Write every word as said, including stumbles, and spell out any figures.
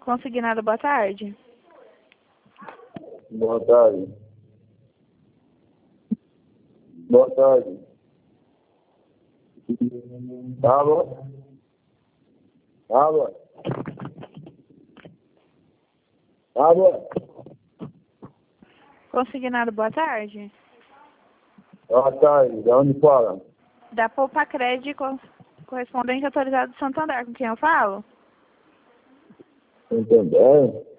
Consignado, boa tarde. Boa tarde. Boa tarde. Alô? Alô? Alô? Consignado, boa tarde. Boa tarde. De onde fala? Da Poupa Crédito, correspondente autorizado de Santander, com quem eu falo? Entendeu?